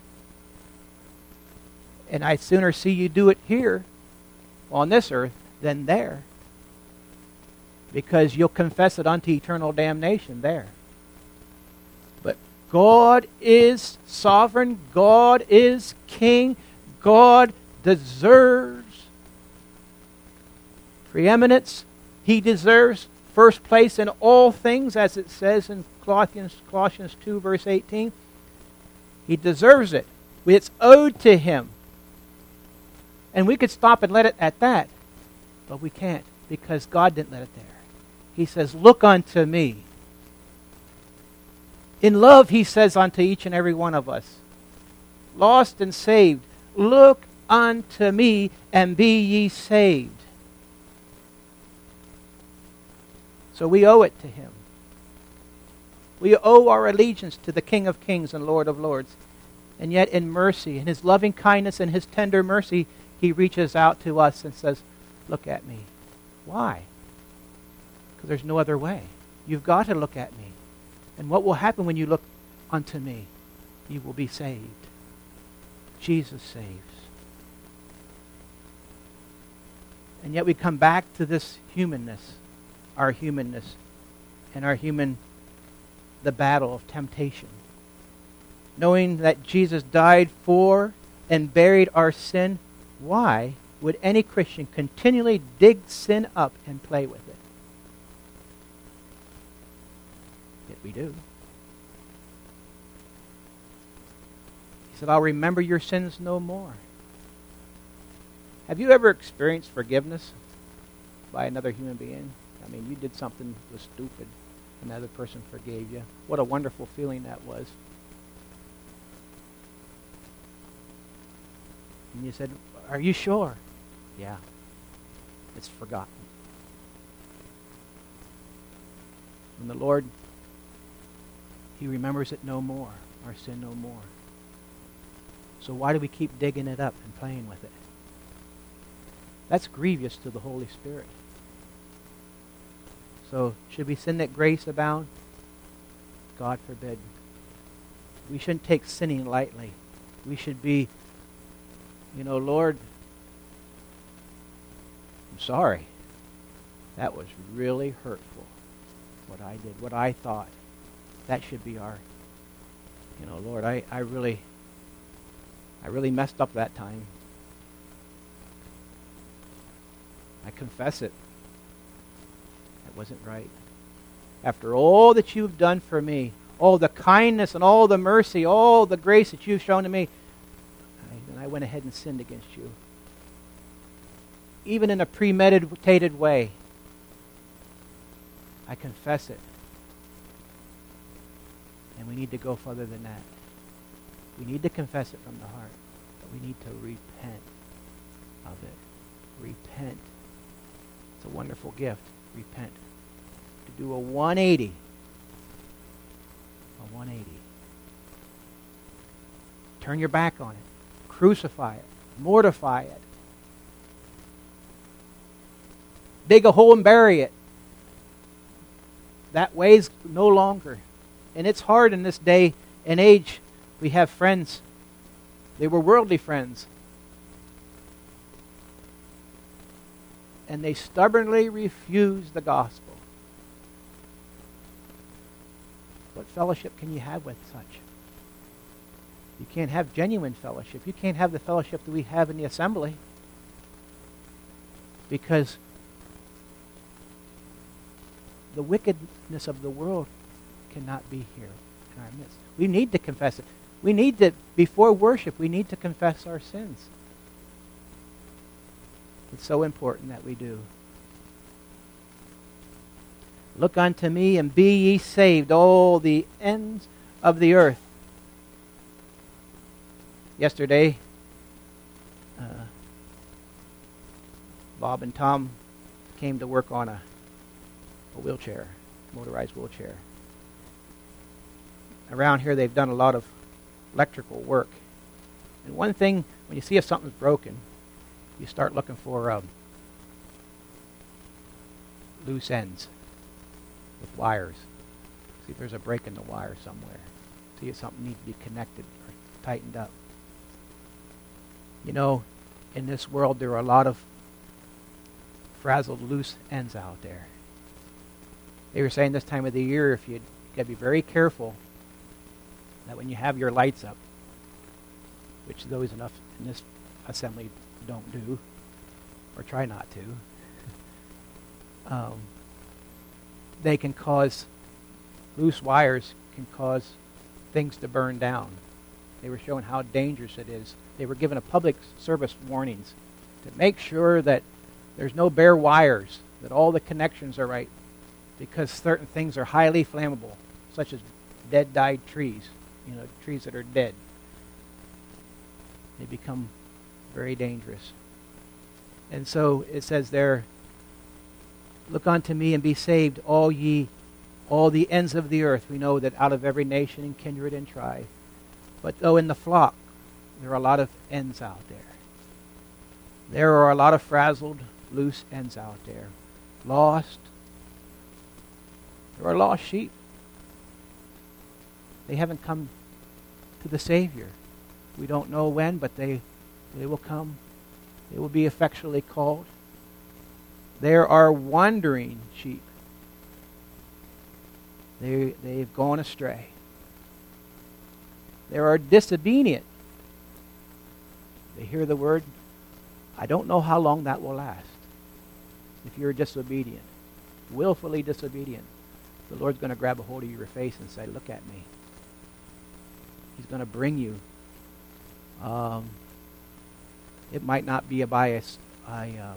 And I'd sooner see you do it here on this earth than there. Because you'll confess it unto eternal damnation there. But God is sovereign. God is king. God deserves preeminence. He deserves first place in all things, as it says in Colossians, Colossians two, verse eighteen. He deserves it. It's owed to Him. And we could stop and let it at that. But we can't, because God didn't let it there. He says, look unto me. In love, He says unto each and every one of us, lost and saved, look unto me and be ye saved. So we owe it to him. We owe our allegiance to the King of Kings and Lord of Lords. And yet in mercy, in his loving kindness and his tender mercy, he reaches out to us and says, look at me. Why? Because there's no other way. You've got to look at me. And what will happen when you look unto me? You will be saved. Jesus saves. And yet we come back to this humanness, our humanness, and our human, the battle of temptation. Knowing that Jesus died for and buried our sin, why would any Christian continually dig sin up and play with it? Yet we do. He said, I'll remember your sins no more. Have you ever experienced forgiveness by another human being? I mean, you did something that was stupid. Another person forgave you. What a wonderful feeling that was. And you said, are you sure? Yeah. It's forgotten. And the Lord, he remembers it no more. Our sin no more. So why do we keep digging it up and playing with it? That's grievous to the Holy Spirit. So, should we sin that grace abound? God forbid. We shouldn't take sinning lightly. We should be, you know, Lord, I'm sorry. That was really hurtful, what I did, what I thought. That should be our, you know, Lord, I, I really, I really messed up that time. I confess it. That wasn't right. After all that you've done for me, all the kindness and all the mercy, all the grace that you've shown to me, I, and I went ahead and sinned against you. Even in a premeditated way. I confess it. And we need to go further than that. We need to confess it from the heart. But we need to repent of it. Repent. It's a wonderful gift. Repent. To do a one eighty. A one eighty. Turn your back on it. Crucify it. Mortify it. Dig a hole and bury it. That way's no longer. And it's hard in this day and age. We have friends. They were worldly friends. And they stubbornly refuse the gospel. What fellowship can you have with such? You can't have genuine fellowship. You can't have the fellowship that we have in the assembly. Because the wickedness of the world cannot be here in our midst. We need to confess it. We need to, before worship, we need to confess our sins. It's so important that we do. Look unto me and be ye saved, all the ends of the earth. Yesterday, uh, Bob and Tom came to work on a, a wheelchair, motorized wheelchair. Around here they've done a lot of electrical work. And one thing, when you see if something's broken, you start looking for um, loose ends with wires. See if there's a break in the wire somewhere. See if something needs to be connected or tightened up. You know, in this world there are a lot of frazzled loose ends out there. They were saying this time of the year, if you got to be very careful that when you have your lights up, which those enough in this assembly don't do, or try not to, um, they can cause, loose wires can cause things to burn down. They were showing how dangerous it is. They were given a public service warnings to make sure that there's no bare wires, that all the connections are right, because certain things are highly flammable, such as dead, died trees, you know, trees that are dead. They become very dangerous. And so it says there, Look unto me and be saved, all ye, all the ends of the earth. We know that out of every nation and kindred and tribe. But though in the flock, there are a lot of ends out there. There are a lot of frazzled, loose ends out there. Lost. There are lost sheep. They haven't come to the Savior. We don't know when, but they, they will come. They will be effectually called. There are wandering sheep. They, they've gone astray. There are disobedient. They hear the word. I don't know how long that will last. If you're disobedient, willfully disobedient, the Lord's going to grab a hold of your face and say, look at me. He's going to bring you. Um, it might not be a bias, a, um,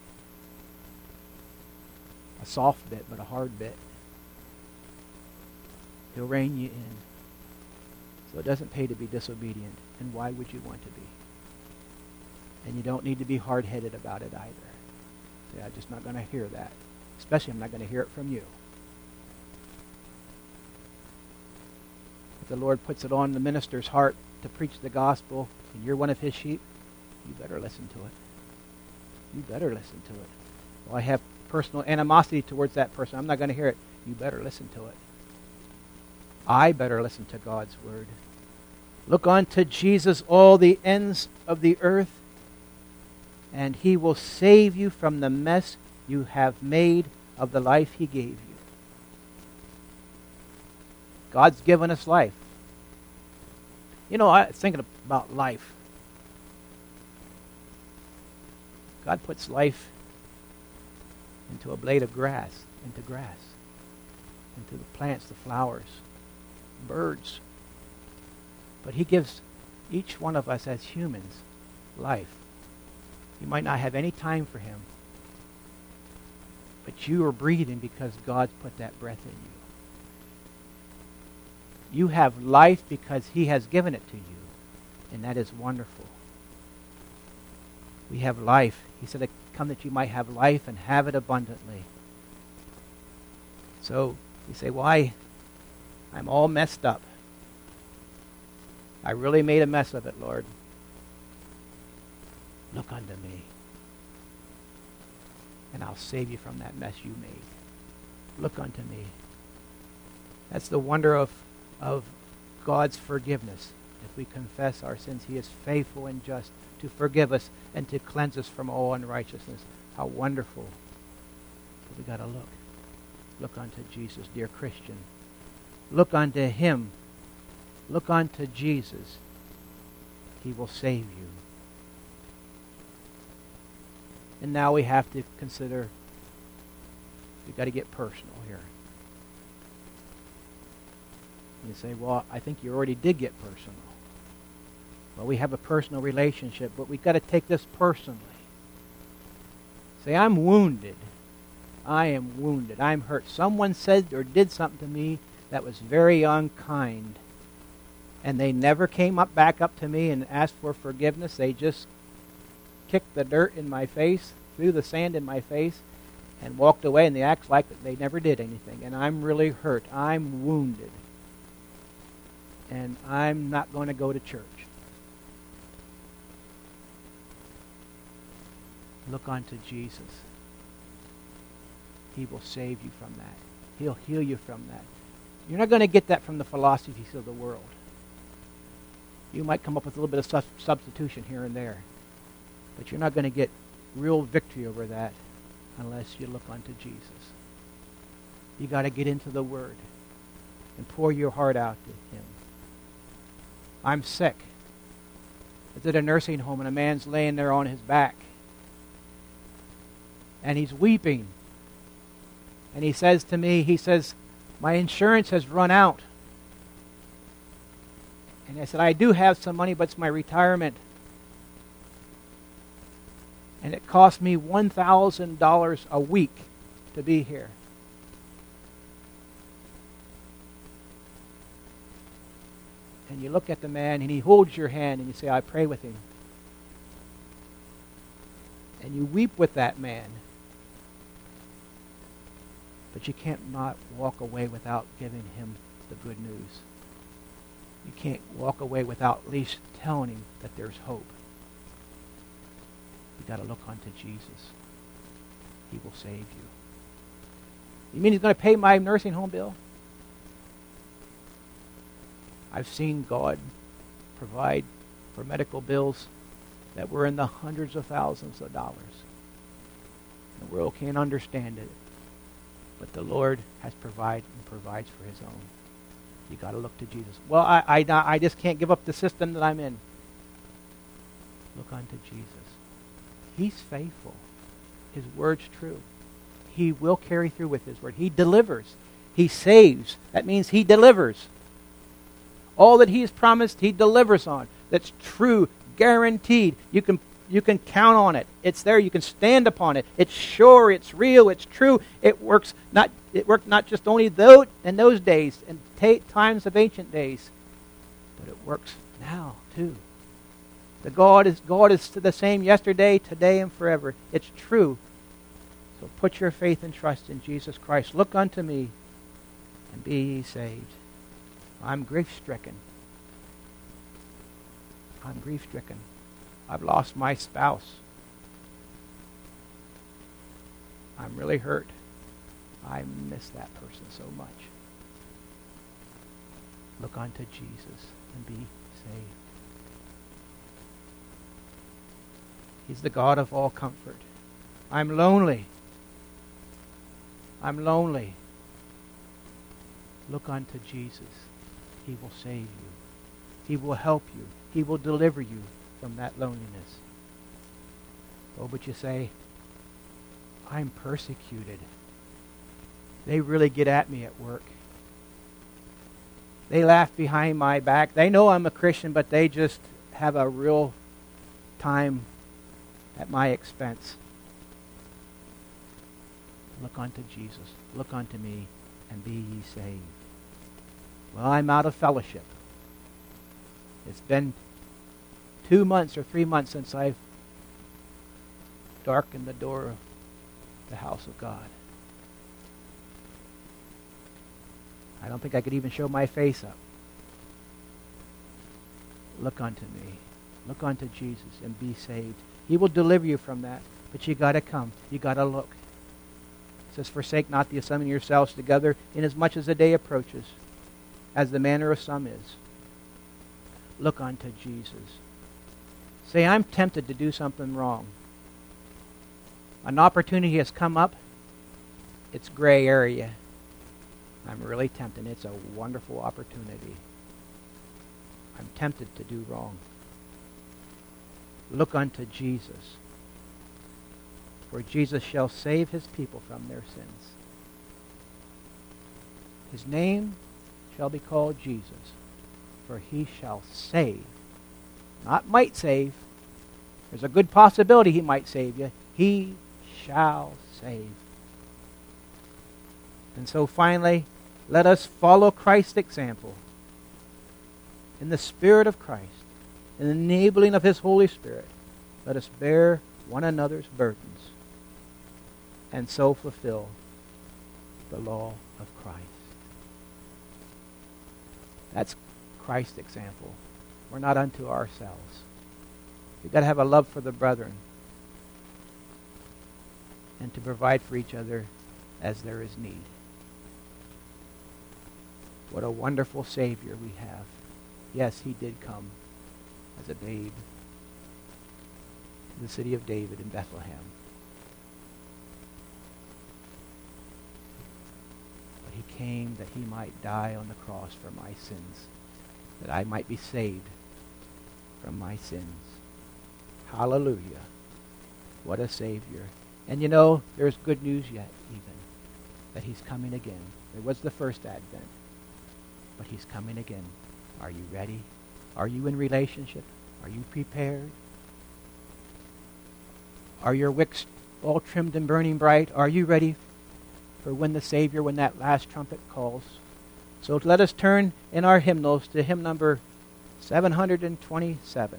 a soft bit, but a hard bit. He'll rein you in. So it doesn't pay to be disobedient. And why would you want to be? And you don't need to be hard-headed about it either. Say, I'm just not going to hear that. Especially I'm not going to hear it from you. If the Lord puts it on the minister's heart to preach the gospel, and you're one of his sheep, you better listen to it. You better listen to it. Well, I have personal animosity towards that person. I'm not going to hear it. You better listen to it. I better listen to God's word. Look unto Jesus, all the ends of the earth, and he will save you from the mess you have made of the life he gave you. God's given us life. You know, I was thinking about life. God puts life into a blade of grass, into grass, into the plants, the flowers, birds. But he gives each one of us as humans life. You might not have any time for him, but you are breathing because God's put that breath in you. You have life because he has given it to you, and that is wonderful. We have life. He said, come that you might have life and have it abundantly. So you say, why? I'm all messed up. I really made a mess of it, Lord. Look unto me, and I'll save you from that mess you made. Look unto me. That's the wonder of, of God's forgiveness. If we confess our sins, he is faithful and just to forgive us and to cleanse us from all unrighteousness. How wonderful. But we got to look. Look unto Jesus, dear Christian. Look unto him. Look unto Jesus. He will save you. And now we have to consider, we've got to get personal here. You say, well, I think you already did get personal. Well, we have a personal relationship, but we've got to take this personally. Say, I'm wounded. I am wounded. I'm hurt. Someone said or did something to me that was very unkind. And they never came up back up to me and asked for forgiveness. They just kicked the dirt in my face, threw the sand in my face, and walked away, and they act like they never did anything. And I'm really hurt. I'm wounded. And I'm not going to go to church. Look unto Jesus. He will save you from that. He'll heal you from that. You're not going to get that from the philosophies of the world. You might come up with a little bit of substitution here and there. But you're not going to get real victory over that unless you look unto Jesus. You got to get into the Word and pour your heart out to him. I'm sick. I was at a nursing home and a man's laying there on his back. And he's weeping. And he says to me, he says, my insurance has run out. And I said, I do have some money, but it's my retirement. And it cost me one thousand dollars a week to be here. And you look at the man, and he holds your hand, and you say, I pray with him. And you weep with that man. But you can't not walk away without giving him the good news. You can't walk away without at least telling him that there's hope. You got to look unto Jesus. He will save you. You mean he's going to pay my nursing home bill? I've seen God provide for medical bills that were in the hundreds of thousands of dollars. The world can't understand it, but the Lord has provided and provides for his own. You got to look to Jesus. Well, I, I, I just can't give up the system that I'm in. Look unto Jesus. He's faithful. His word's true. He will carry through with his word. He delivers. He saves. That means he delivers. All that he has promised, he delivers on. That's true, guaranteed. You can you can count on it. It's there. You can stand upon it. It's sure. It's real. It's true. It works not. It worked not just only though in those days and ta- times of ancient days, but it works now too. The God is God is the same yesterday, today, and forever. It's true. So put your faith and trust in Jesus Christ. Look unto me, and be ye saved. I'm grief-stricken. I'm grief-stricken. I've lost my spouse. I'm really hurt. I miss that person so much. Look unto Jesus and be saved. He's the God of all comfort. I'm lonely. I'm lonely. Look unto Jesus. He will save you. He will help you. He will deliver you from that loneliness. Oh, but you say, I'm persecuted. They really get at me at work. They laugh behind my back. They know I'm a Christian, but they just have a real time at my expense. Look unto Jesus. Look unto me, and be ye saved. Well, I'm out of fellowship. It's been two months or three months since I've darkened the door of the house of God. I don't think I could even show my face up. Look unto me. Look unto Jesus and be saved. He will deliver you from that, but you got to come. You got to look. It says, forsake not the assembling yourselves together, inasmuch as the day approaches, as the manner of some is. Look unto Jesus. Say, I'm tempted to do something wrong. An opportunity has come up. It's gray area. I'm really tempted. It's a wonderful opportunity. I'm tempted to do wrong. Look unto Jesus. For Jesus shall save his people from their sins. His name shall be called Jesus, for he shall save. Not might save. There's a good possibility he might save you. He shall save. And so finally, let us follow Christ's example. In the Spirit of Christ, in the enabling of his Holy Spirit, let us bear one another's burdens and so fulfill the law of Christ. That's Christ's example. We're not unto ourselves. We've got to have a love for the brethren and to provide for each other as there is need. What a wonderful Savior we have. Yes, he did come as a babe to the city of David in Bethlehem. But he came that he might die on the cross for my sins, that I might be saved from my sins. Hallelujah. What a Savior. And you know, there's good news yet, even, that he's coming again. There was the first advent, but he's coming again. Are you ready? Are you in relationship? Are you prepared? Are your wicks all trimmed and burning bright? Are you ready for when the Savior, when that last trumpet calls? So let us turn in our hymnals to hymn number seven hundred twenty-seven.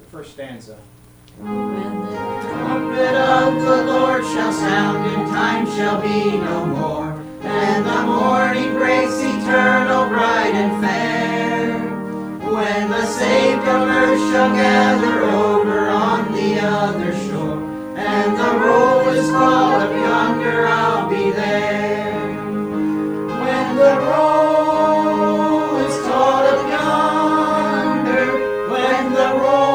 first stanza. When the trumpet of the Lord shall sound, and time shall be no more, and the morning breaks eternal, bright and fair. When the saved of earth shall gather over on the other shore, and the roll is called up yonder, I'll be there. When the roll is called up yonder, when the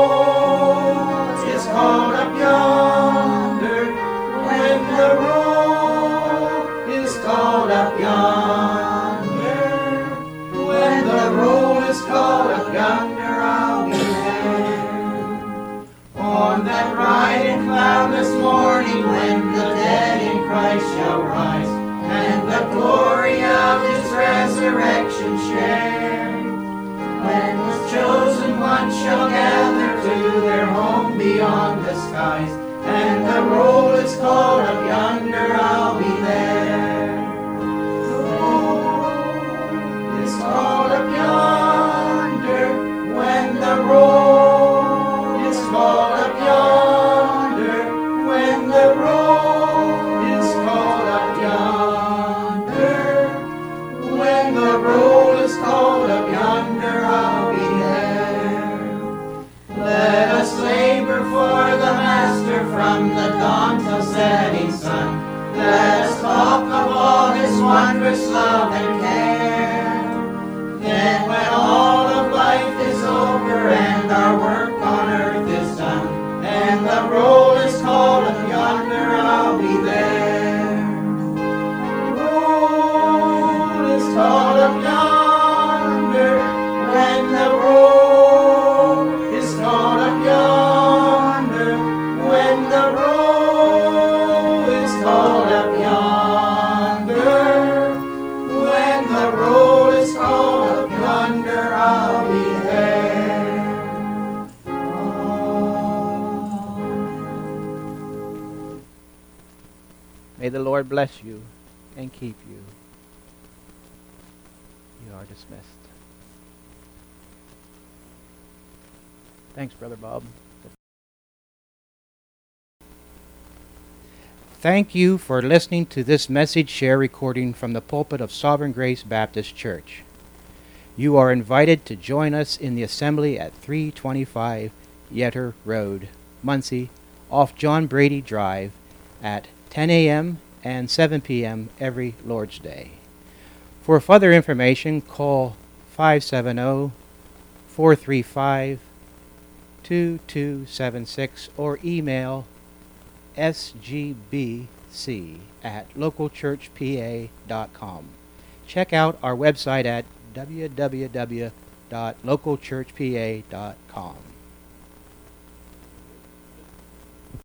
roll is called up yonder, when the roll is called up yonder, when the roll is called up yonder, I'll be there. On that bright and cloudless morning, when the dead in Christ shall rise, and the glory of his resurrection share, when the chosen ones shall gather to their home beyond the skies, and the roll is called up yonder, I'll be there. The roll is called up yonder, when the roll is called up yonder, when the roll is called up yonder, when the roll is called up yonder, I'll be there. Let us labor for the Master from the dawn till setting sun. Let us talk of all his wondrous love and care. Then when all of life is over and our work on earth is done, and the roll is called up yonder, I'll be there. The roll is called up yonder, when the roll is called up yonder, when the roll is called up yonder, when the roll is called up yonder, I'll be there. May the Lord bless you and keep you. You are dismissed. Thanks, Brother Bob. Thank you for listening to this message share recording from the pulpit of Sovereign Grace Baptist Church. You are invited to join us in the assembly at three twenty-five Yetter Road, Muncie, off John Brady Drive at ten a.m. and seven p.m. every Lord's Day. For further information, call five seven zero, four three five, two two seven six or email s g b c at local church p a dot com. Check out our website at w w w dot local church p a dot com.